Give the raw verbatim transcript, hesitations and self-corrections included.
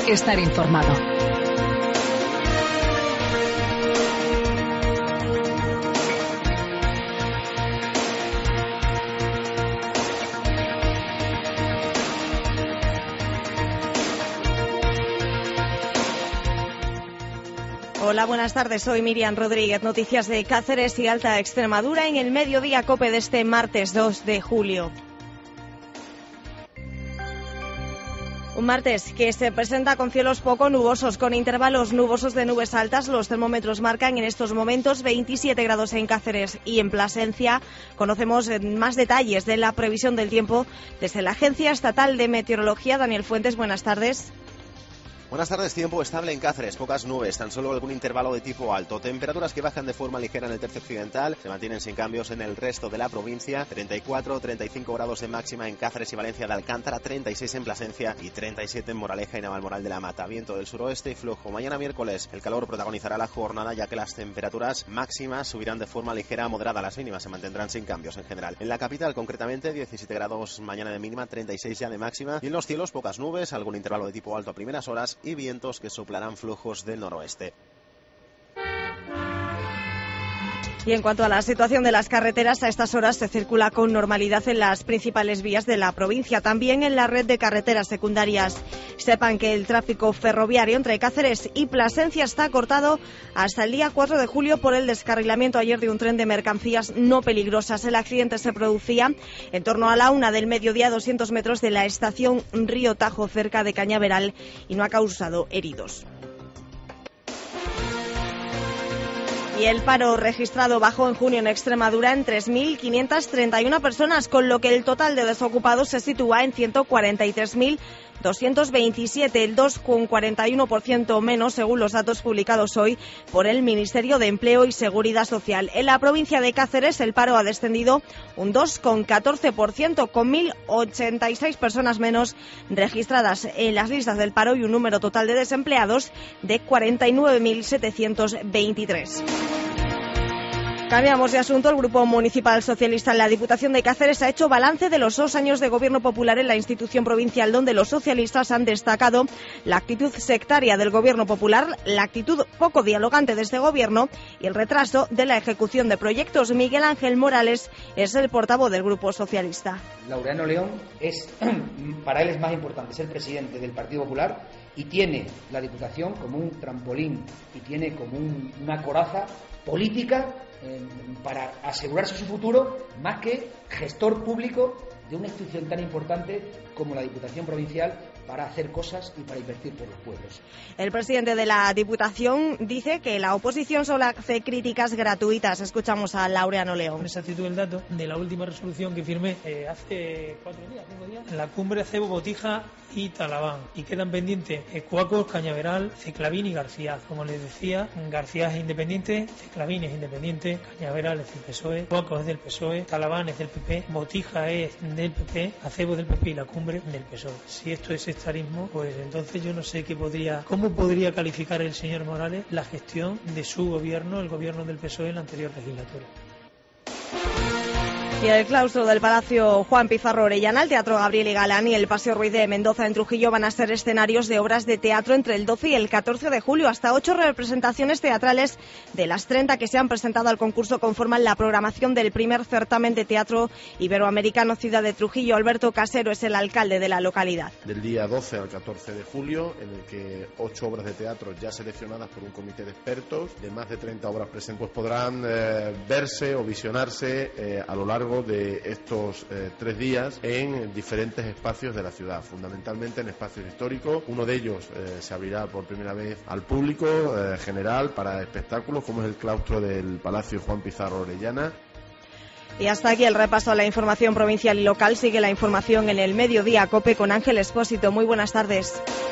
estar informado. Hola, buenas tardes. Soy Miriam Rodríguez. Noticias de Cáceres y Alta Extremadura en el Mediodía COPE de este martes dos de julio. Un martes que se presenta con cielos poco nubosos, con intervalos nubosos de nubes altas. Los termómetros marcan en estos momentos veintisiete grados en Cáceres y en Plasencia. Conocemos más detalles de la previsión del tiempo desde la Agencia Estatal de Meteorología. Daniel Fuentes, buenas tardes. Buenas tardes. Tiempo estable en Cáceres, pocas nubes, tan solo algún intervalo de tipo alto. Temperaturas que bajan de forma ligera en el tercio occidental, se mantienen sin cambios en el resto de la provincia. treinta y cuatro, treinta y cinco grados de máxima en Cáceres y Valencia de Alcántara, treinta y seis en Plasencia y treinta y siete en Moraleja y Navalmoral de la Mata. Viento del suroeste y flojo. Mañana miércoles el calor protagonizará la jornada, ya que las temperaturas máximas subirán de forma ligera a moderada. Las mínimas se mantendrán sin cambios en general. En la capital concretamente diecisiete grados mañana de mínima, treinta y seis ya de máxima. Y en los cielos pocas nubes, algún intervalo de tipo alto a primeras horas y vientos que soplarán flojos del noroeste. Y en cuanto a la situación de las carreteras, a estas horas se circula con normalidad en las principales vías de la provincia, también en la red de carreteras secundarias. Sepan que el tráfico ferroviario entre Cáceres y Plasencia está cortado hasta el día cuatro de julio por el descarrilamiento ayer de un tren de mercancías no peligrosas. El accidente se producía en torno a la una del mediodía, a doscientos metros de la estación Río Tajo, cerca de Cañaveral, y no ha causado heridos. Y el paro registrado bajó en junio en Extremadura en tres mil quinientas treinta y una personas, con lo que el total de desocupados se sitúa en ciento cuarenta y tres mil doscientos veintisiete, el dos coma cuarenta y uno por ciento menos, según los datos publicados hoy por el Ministerio de Empleo y Seguridad Social. En la provincia de Cáceres el paro ha descendido un dos coma catorce por ciento, con mil ochenta y seis personas menos registradas en las listas del paro y un número total de desempleados de cuarenta y nueve mil setecientos veintitrés. Cambiamos de asunto. El Grupo Municipal Socialista en la Diputación de Cáceres ha hecho balance de los dos años de gobierno popular en la institución provincial, donde los socialistas han destacado la actitud sectaria del gobierno popular, la actitud poco dialogante de este gobierno y el retraso de la ejecución de proyectos. Miguel Ángel Morales es el portavoz del Grupo Socialista. Laureano León es, para él es más importante ser presidente del Partido Popular, y tiene la Diputación como un trampolín y tiene como un, una coraza política eh, para asegurarse su futuro, más que gestor público de una institución tan importante como la Diputación Provincial, para hacer cosas y para invertir por los pueblos. El presidente de la Diputación dice que la oposición solo hace críticas gratuitas. Escuchamos a Laureano León. Con exactitud el dato de la última resolución que firmé eh, hace cuatro días, cinco días, en la cumbre Acebo, Botija y Talabán, y quedan pendientes eh, Cuacos, Cañaveral, Ceclavín y García. Como les decía, García es independiente, Ceclavín es independiente, Cañaveral es del P S O E, Cuacos es del P S O E, Talabán es del P P, Botija es del P P, Acebo del P P y la cumbre del P S O E. Si esto es estarismo, pues entonces yo no sé qué podría, cómo podría calificar el señor Morales la gestión de su gobierno, el gobierno del P S O E en la anterior legislatura. Y el claustro del Palacio Juan Pizarro Orellana, el Teatro Gabriel y Galán y el Paseo Ruiz de Mendoza en Trujillo van a ser escenarios de obras de teatro entre el doce y el catorce de julio. Hasta ocho representaciones teatrales de las treinta que se han presentado al concurso conforman la programación del primer certamen de teatro iberoamericano Ciudad de Trujillo. Alberto Casero es el alcalde de la localidad. Del día doce al catorce de julio, en el que ocho obras de teatro ya seleccionadas por un comité de expertos de más de treinta obras presentes, pues podrán eh, verse o visionarse eh, a lo largo de estos eh, tres días en diferentes espacios de la ciudad, fundamentalmente en espacios históricos. Uno de ellos eh, se abrirá por primera vez al público eh, general para espectáculos, como es el claustro del Palacio Juan Pizarro Orellana. Y hasta aquí el repaso a la información provincial y local. Sigue la información en el Mediodía COPE con Ángel Expósito. Muy buenas tardes.